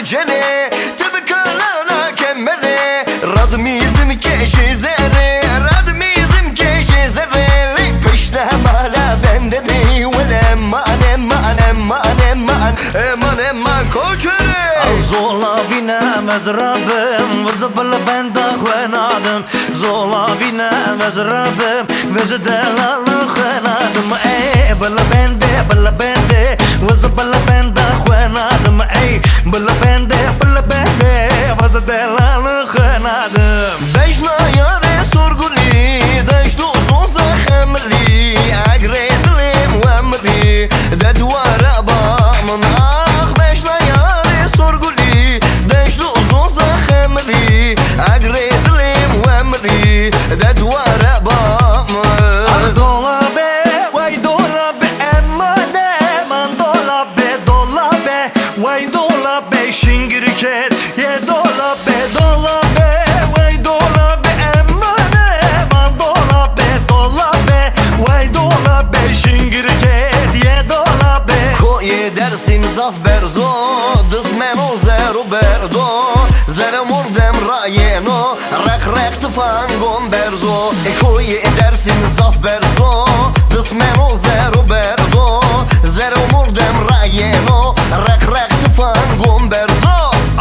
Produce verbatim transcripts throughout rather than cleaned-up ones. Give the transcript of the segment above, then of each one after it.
جنه تبكالنا كمره ردميزم كشي زره ردميزم كشي زره پشته مالا بندری ولم من من من من من من کوچره زولا بینم از ربم و زبل بنده خوانادم زولا بینم از ربم و زدلال خوانادم ای بل بنده بل بنده و زبل بنده خوانادم ای بل بنده بل بنده و زدلال خوانادم بجنا یاره سرگلی دشت و زوز خملی اگره دلم و امری ددوار با من آخ بجنا یاره سرگلی دشت و زوز خملی اگره دلم و امری ددوار با من آخ دولابه وای دولابه امانه من دولابه دولابه وای دولابه شنگرکت یه دولابه دولابه وای دولابه امانه من دولابه دولابه وای دولابه شنگرکت یه دولابه کوی درسیم زاف برزو دست منو زرو بردو زر مردم راینو رق رق تفنگم برزو کوی درسیم زاف برزو دست منو زرو بردو زر مردم راینو رق رق تفنگم برزو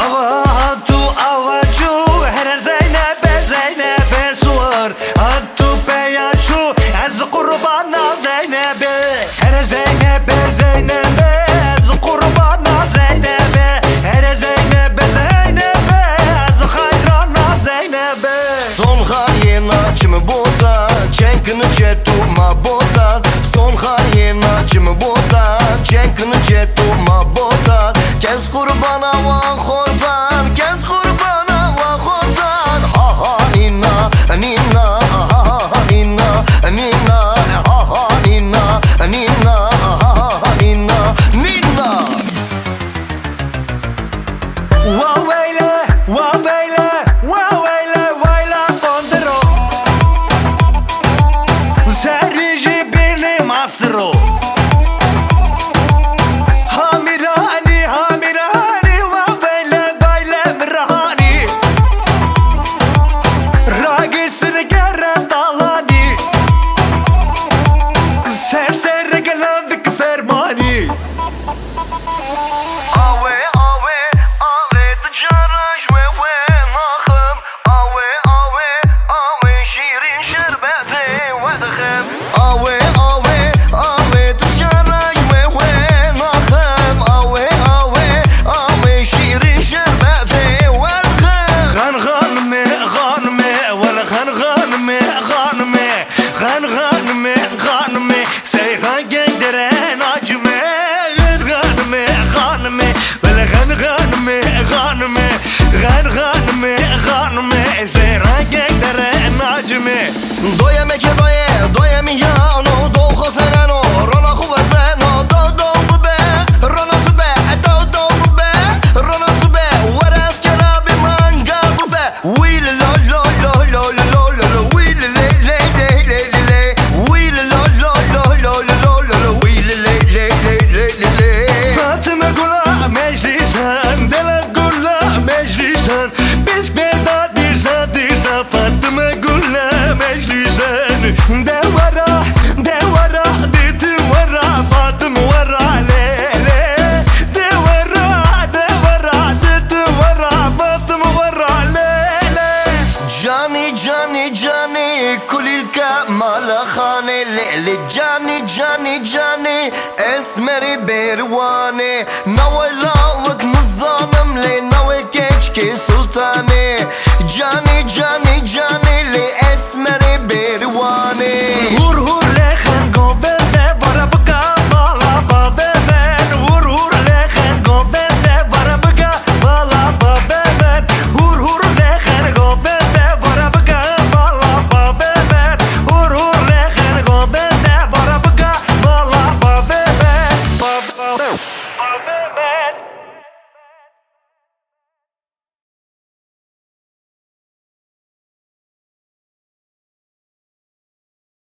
آقا تو آواجو هر زینب زینب سوار تو پیاچو از قربان زینب هر زینب زینب از قربان زینب هر زینب زینب از خیران زینب Son hayına çimi botan Çenkini çetu ma botan Son hayına çimi botan Çenkini çetu ma botan Kes kurbana va khordan Kes kurbana va khordan Ha ha nina nina Ha ha nina nina Ha ha nina nina Ha ha nina nina Wa weyle wa weyle wa weyle wayla bondero Seriji benim asro Hamirani hamirani wa weyle weyle mirhani Ragisini geren dalani Serseri gelendik fermani Awe awe awe tjaraj ve ve nakham Awe awe awe şirin şerbeti ve dkham Awe awe awe tjaraj ve ve nakham Awe awe awe şirin şerbeti ve dkham غن غنمي غنمي ولا غن غنمي غنمي غن غنمي غنمي سيغان جندرين عجمي غنمي غنمي ولا غن غنمي غنمي غن غنمي غنمي سيغان جندرين عجمي Doya meke doye doya mi yano Do khosenano rona khubazano Do do bube rona sube Do do bube rona sube Waras kerabi manga bube Wheel lo lo lo lo lo lo lo Wheel le le le le le le Wheel lo lo lo lo lo lo lo Wheel le le le le le le Fatıma gula meclisen Dela gula meclisen Biz beda dirsa dirsa Fatıma gula meclisen Devara devara Ditim vara Fatım vara lele Devara devara Ditim vara Fatım vara lele جانی جانی جانی کلیلکا مالا خانه لیلی جانی جانی جانی اسمری بیروانه نویلا